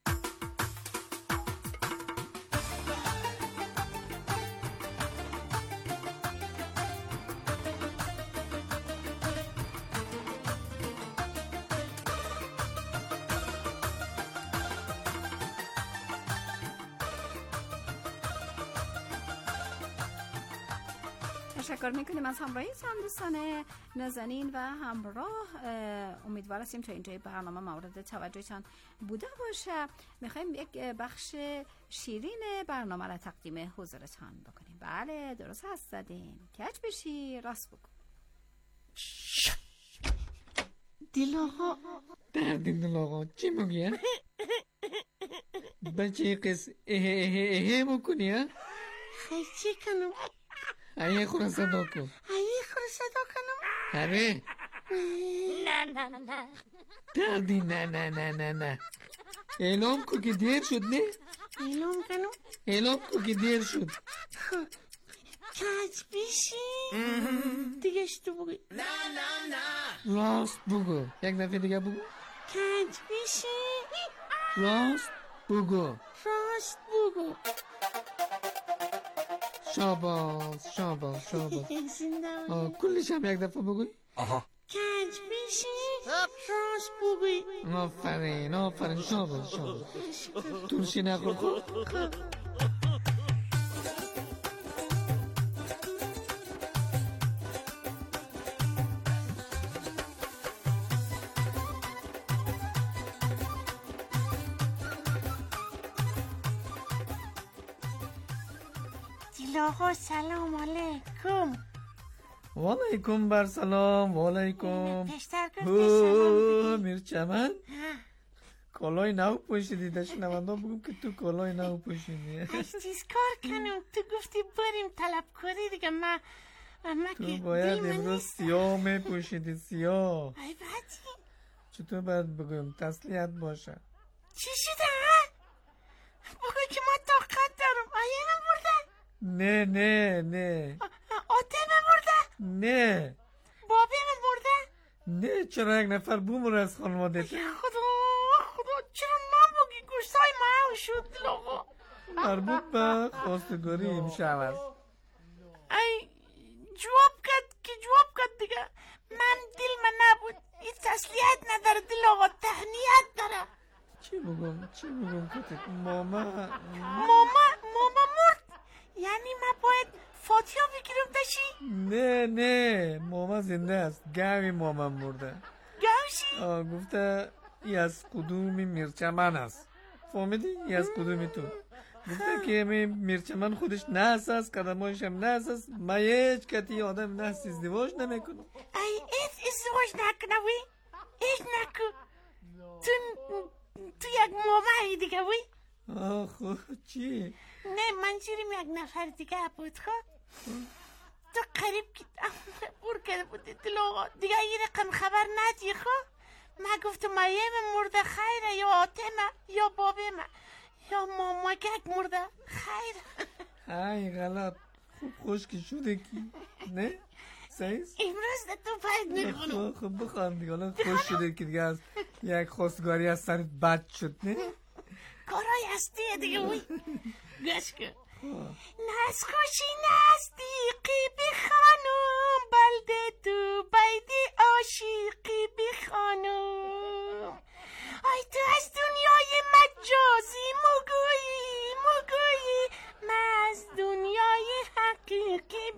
تشکر میکنیم از همراهیتان دوستان نازنین و همراه. امیدوار هستیم تا اینجای برنامه مورد توجهتان بوده باشه. میخوایم یک بخش شیرین برنامه را تقدیم حضورتان بکنیم. بله درست هست زدین، کج بشی، راست بگو. دیل آقا دردین دیل آقا چی میگی؟ بچه قص اه اه اه بکنی ها؟ خیلی چی کنم؟ ایه خورا صدا کن. ایه خورا صدا کنم؟ آره. نه نه نه دردی نه نه نه نه نه اعلام کن که دیر شد. نه اعلام کنم؟ اعلام کن که دیر شد. خب کج بیشی دیگه اشتو بگی. نه نه نه راست بگو. یک دفعه دیگه بگو. کج بیشی راست بگو. راست بگو. شاباس شاباس شاباس. کلش هم یک دفعه بگوی. آها. کج بیشی راست بگوی. آفرین آفرین شاباس شاباس. ترشی نخور. خب آقا سلام علیکم. و علیکم بر سلام. و علیکم. پشتر گفت سلام میرچمن کالای نو پوشیدی. در شنونده بگم که تو کالای نو پوشیدی. از چیز کار کنم؟ تو گفتی بریم طلبکاری دیگه. من تو باید امروز سیاه می پوشیدی. سیاه. ای بعدی چطور باید بگم تسلیت باشه. چی شده ها؟ بگو که ما طاقت دارم. آیه من برده؟ نه نه نه. آته من برده؟ نه. بابی من برده؟ نه. چرا یک نفر بومر از خانواده تو؟ خدا خدا چرا من بگی گوشتای ما شد لغا مربوط به خواستگاری امشب است. ای جواب کرد که جواب کرد دیگه. من دل من نبود. این تسلیت نداره دل آقا تهنیت داره. چی بگم چی بگم کتک ماما ماما ماما مرد. یعنی من باید فاتحه بگیرم داشی؟ نه نه ماما زنده است. گاوی ماما مرده. گاوشی؟ آه گفته ای از قدومی میرچمن است. فهمیدی؟ ای از قدومی تو. گفته که می میرچمن خودش نحس است، قدمایش هم نحس است. ما هیچ کتی آدم نحس ازدواج نمیکنم. ای ایت ازدواج نکنه وی؟ ایت نکو. تو تو یک ماما دیگه وی؟ آه خب چی؟ نه منظورم یک نفر دیگه بود. خب تو قریب که بور کرده بودی دل آقا دیگه یه رقم خبر ندی. خب من گفتم مایم مرده خیره یا آتمه یا بابمه یا ماما گک مرده خیره. ای غلط. خوب خوشکی شده کی؟ نه؟ سیز؟ امروز تو باید نخونم. خب بخوام دیگه حالا خوش شده که دیگه از یک خواستگاری از سرت بد شد. نه؟ کارای هستیه دیگه وی گوش کن. ناز خوشی نزدیقی بخانم بلده تو بیدی عاشقی بخانم. آی تو از دنیای مجازی مگویی مگویی من از دنیای حقیقی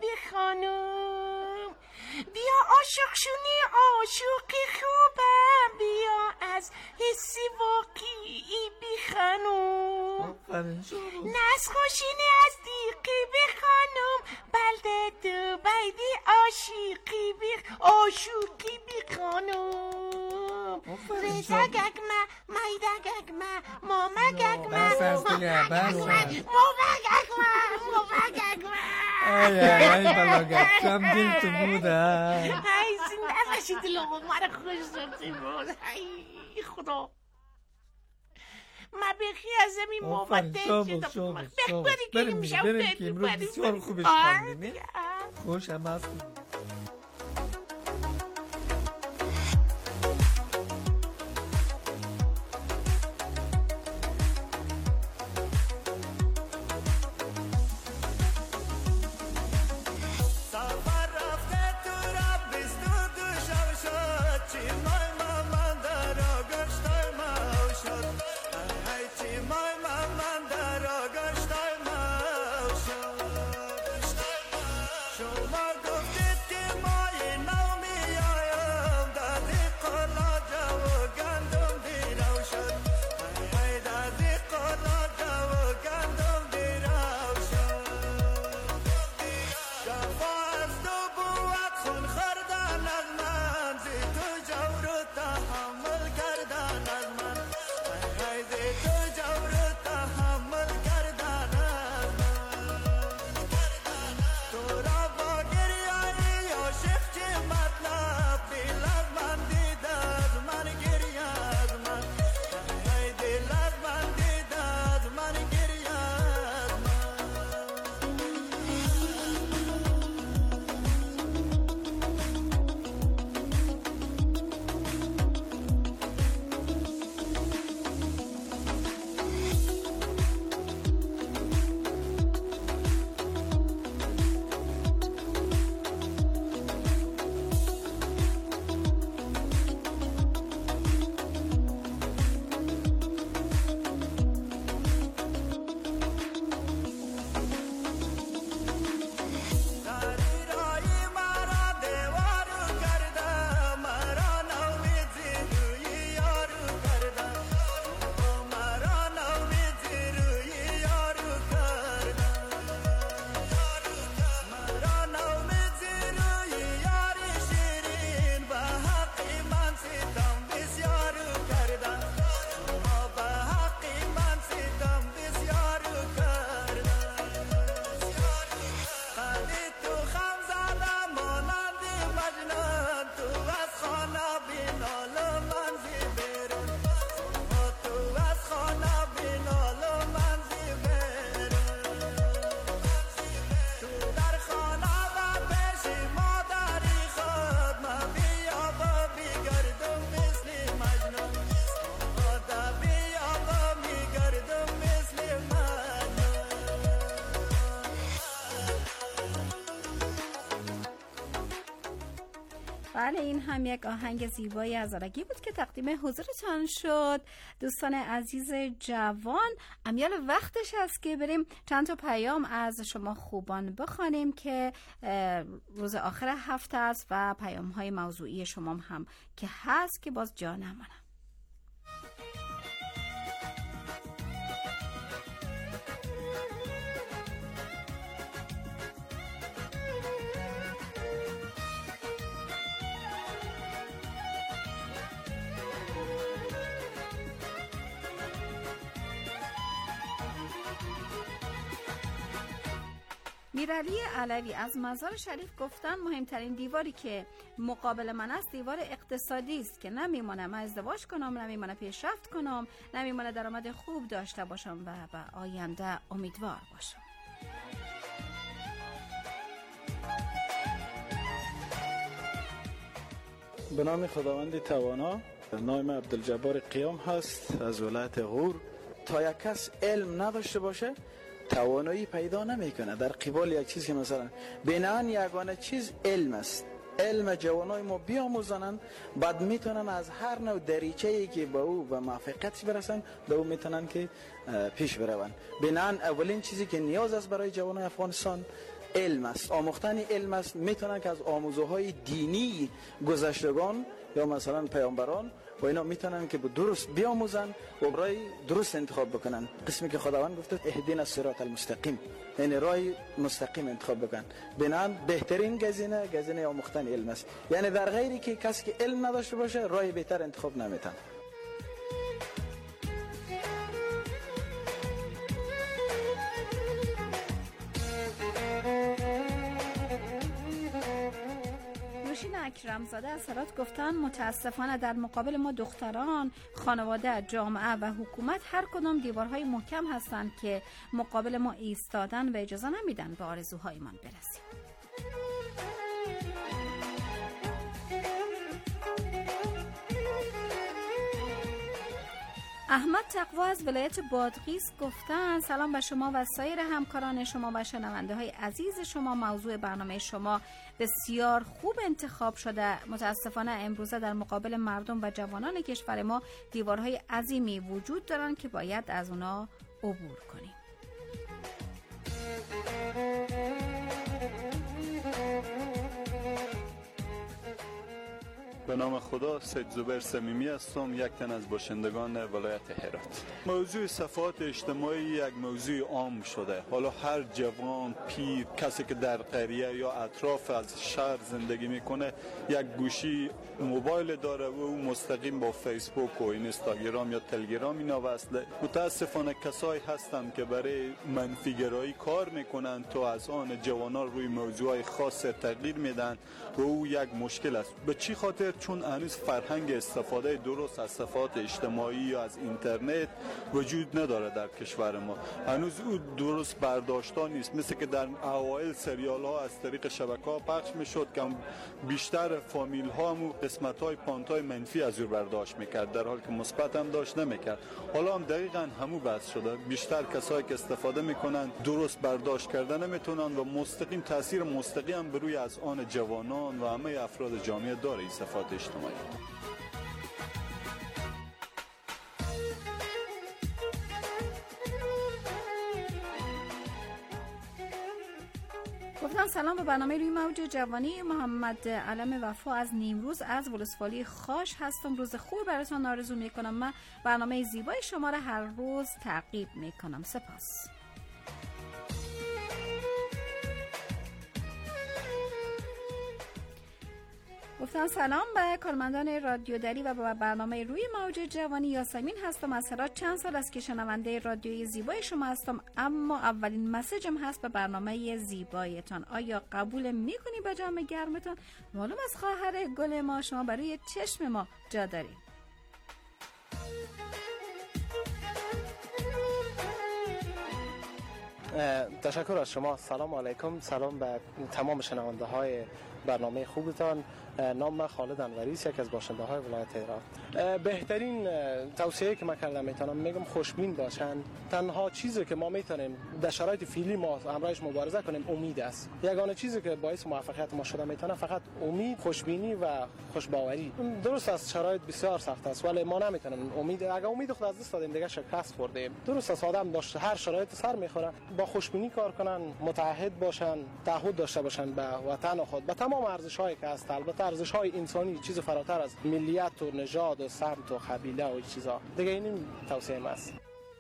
بخانم. بیا عاشق شونی عاشقی خوبه بیا از حسی واقعی بخانم. آفرین شما. نسخوشینی از دیقی بی خانم بلده دو بیدی آشیقی بی آشوقی بی خانم ریزا گگمه مایده گگمه ماما گگمه بس از دیگه بس ماما گگمه ماما گگمه ای ای ای بلاگت کم دل تو بوده ای زنده باشی دلوم مرا خوش دارتی بود ای خدا ما بخی از زمین مومده شاباش شاباش شاباش بریم دیگه بریم که امروز بسیار خوبش خواندیم خوش هم هست. بله این هم یک آهنگ زیبایی از آرگی بود که تقدیم حضورتان شد. دوستان عزیز جوان، امیال وقتش است که بریم چند تا پیام از شما خوبان بخوانیم که روز آخر هفته است و پیام های موضوعی شما هم که هست که باز جا نمانم. میرعلی علوی از مزار شریف گفتن مهمترین دیواری که مقابل من است دیوار اقتصادی است که نمیمونه من ازدواج کنم، نمیمونه پیشرفت کنم، نمیمونه درآمد خوب داشته باشم و به آینده امیدوار باشم. به نام خداوند توانا، نام عبدالجبار قیام هست از ولایت غور. تا یک کس علم نداشته باشه توانایی پیدا نمیکنه در قبال یک چیز که مثلا بنان یگانه چیز علم است. علم جوانای ما بیاموزنن بعد میتونن از هر نوع دریچه‌ای که به او و موفقیت برسن به او میتونن که پیش بروند. بنان اولین چیزی که نیاز است برای جوانای افغانستان علم است، آموختن علم است. میتونن که از آموزه‌های دینی گذشتگان یا مثلا پیامبران و اینا میتونن که به درست بیاموزن و برای درست انتخاب بکنن. قسمی که خداوند گفته اهدینا الصراط المستقیم، یعنی راه مستقیم انتخاب بکن. بنان بهترین گزینه گزینه آموختن علم است. یعنی در غیری که کسی که علم نداشته باشه راه بهتر انتخاب نمیتونه. اکرمزاده از هرات گفتن متاسفانه در مقابل ما دختران، خانواده، جامعه و حکومت هر کدام دیوارهای محکم هستند که مقابل ما ایستادن و اجازه نمیدن به آرزوهایمان برسیم. احمد تقوا از ولایت بادغیس گفتن سلام به شما و سایر همکاران شما و شنونده های عزیز شما. موضوع برنامه شما بسیار خوب انتخاب شده. متاسفانه امروزه در مقابل مردم و جوانان کشور ما دیوارهای عظیمی وجود دارند که باید از اونا عبور کنیم. به نام خدا، سید زبیر صمیمی هستم، یک تن از باشندگان ولایت هرات. موضوع صفحات اجتماعی یک موضوع عام شده. حالا هر جوان، پیر، کسی که در قریه یا اطراف از شهر زندگی میکنه یک گوشی موبایل داره و او مستقیم با فیسبوک و اینستاگرام یا تلگرام اینا وصله. متاسفانه کسایی هستند که برای منفیگرایی کار میکنن تا از آن جوانان روی موضوعات خاص تغییر میدن و او یک مشکل است. به چی خاطر؟ چون هنوز فرهنگ استفاده درست از صفحات اجتماعی یا از اینترنت وجود نداره در کشور ما. هنوز او درست برداشته نیست. مثل که در اوایل سریال ها از طریق شبکه ها پخش میشد که بیشتر فامیل ها هم قسمت های پانت های منفی از او برداشت میکرد، در حالی که مثبت هم داشت نمیکرد. حالا هم دقیقاً همو بحث شده. بیشتر کسایی که استفاده میکنن درست برداشت کردن نمیتونن و مستقیم تاثیر مستقیم بر روی از آن جوانان و همه افراد جامعه داره این صفحات اجتماعی. گفتم سلام به برنامه روی موج جوانی. محمد علم وفا از نیمروز از ولسوالی خاش هستم. روز خوب براتون آرزو میکنم. من برنامه زیبای شما را هر روز تعقیب میکنم. سپاس. گفتم سلام به کارمندان رادیو دری و به برنامه روی موج جوانی. یاسمین هستم از هرات. چند سال است که شنونده رادیوی زیبای شما هستم، اما اولین مسیجم هست به برنامه زیبایتان. آیا قبول میکنی به جام گرمتان؟ معلوم از خواهر گل ما شما برای چشم ما جا دارید. تشکر از شما. سلام علیکم. سلام به تمام شنونده های برنامه خوبتان. نام من خالد انوری است، یک از باشنده های ولایت هرات. بهترین توصیه که من کردم میتونم میگم خوشبین باشن. تنها چیزی که ما میتونیم در شرایط فعلی ما همراهش مبارزه کنیم امید است. یگانه چیزی که باعث موفقیت ما شده میتونه فقط امید، خوشبینی و خوشباوری. درست است شرایط بسیار سخت است ولی ما نمیتونیم امید، اگه امید خود از دست دادیم دیگه شکست خوردیم. درست است آدم داشت هر شرایط سر میخوره، با خوشبینی کار کنن، متعهد باشن، تعهد داشته باشن به وطن خود، به تمام ارزش‌هایی که هست. البته ارزش‌های انسانی چیز فراتر از ملیت و نژاد و سمت و قبیله و این چیزا دیگه. این توصیه است.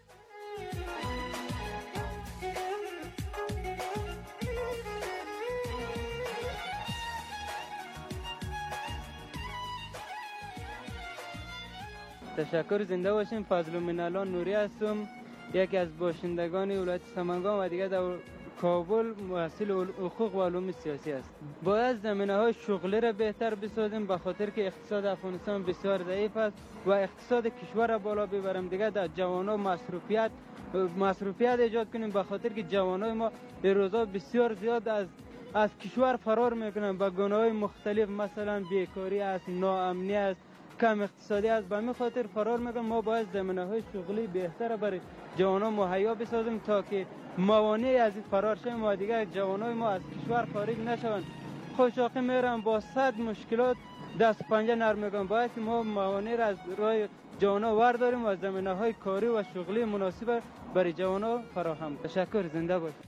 تشکر. زنده باشیم. فضل منالان نوری هستم، یکی از باشندگان ولایت سمنگان و دیگه در کابل محصل حقوق و علوم سیاسی است. باید زمینه‌های شغلی را بهتر بسازیم به خاطر که اقتصاد افغانستان بسیار ضعیف است و اقتصاد کشور را بالا ببریم. دیگه در جوانان مصروفیت مصروفیت ایجاد کنیم به خاطر که جوانای ما این روزا بسیار زیاد از از کشور فرار میکنن به گناه‌های مختلف، مثلا بیکاری است، ناامنی است، کم اقتصادی است. به همین خاطر فرار میکنن. ما باید زمینه‌های شغلی بهتر برای جوانان مهیا بسازیم تا که موانعی از این فرار شویم و دیگه جوانای ما از کشور خارج نشوند. خوشاقی میرن با صد مشکلات دست پنجه نرم میکنن. باید که ما موانع را از راه جوانا ورداریم و زمینه‌های کاری و شغلی مناسب برای جوانا فراهم. تشکر. زنده باشید.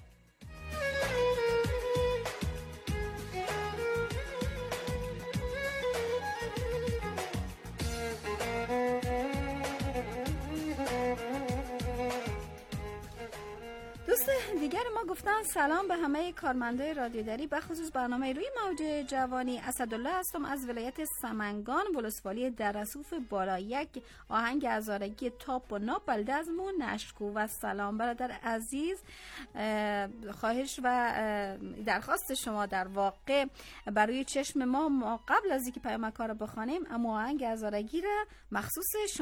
دیگر ما گفتن سلام به همه کارمندای رادیودری، به خصوص برنامه روی موج جوانی. اسدالله هستم از ولایت سمنگان، ولسوالی درسوف بالا. یک آهنگ هزارگی تاپ و ناب بلده از مون نشکو. و سلام برادر عزیز، خواهش و درخواست شما در واقع برای چشم ما, ما قبل از اینکه پیامک ها رو بخوانیم اما آهنگ هزارگی را مخصوص شما